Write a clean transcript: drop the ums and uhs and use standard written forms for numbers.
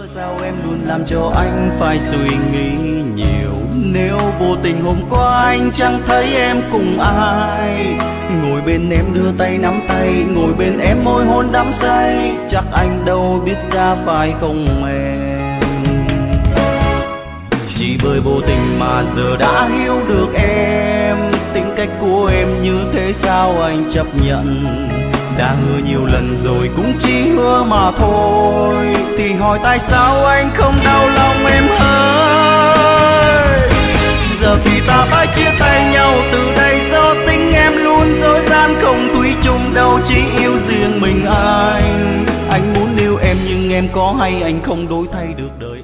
Sao em luôn làm cho anh phải suy nghĩ nhiều? Nếu vô tình hôm qua anh chẳng thấy em cùng ai, ngồi bên em đưa tay nắm tay, ngồi bên em môi hôn đắm say, chắc anh đâu biết ra phải không em? Chỉ bởi vô tình mà giờ đã hiểu được em, tính cách của em như thế sao anh chấp nhận? Đã hứa nhiều lần rồi cũng chỉ hứa mà thôi, thì hỏi tại sao anh không đau lòng em ơi? Giờ thì ta phải chia tay nhau từ đây, do tính em luôn dối gian, không thủy chung đâu, chỉ yêu riêng mình anh. Anh muốn yêu em nhưng em có hay anh không đổi thay được đời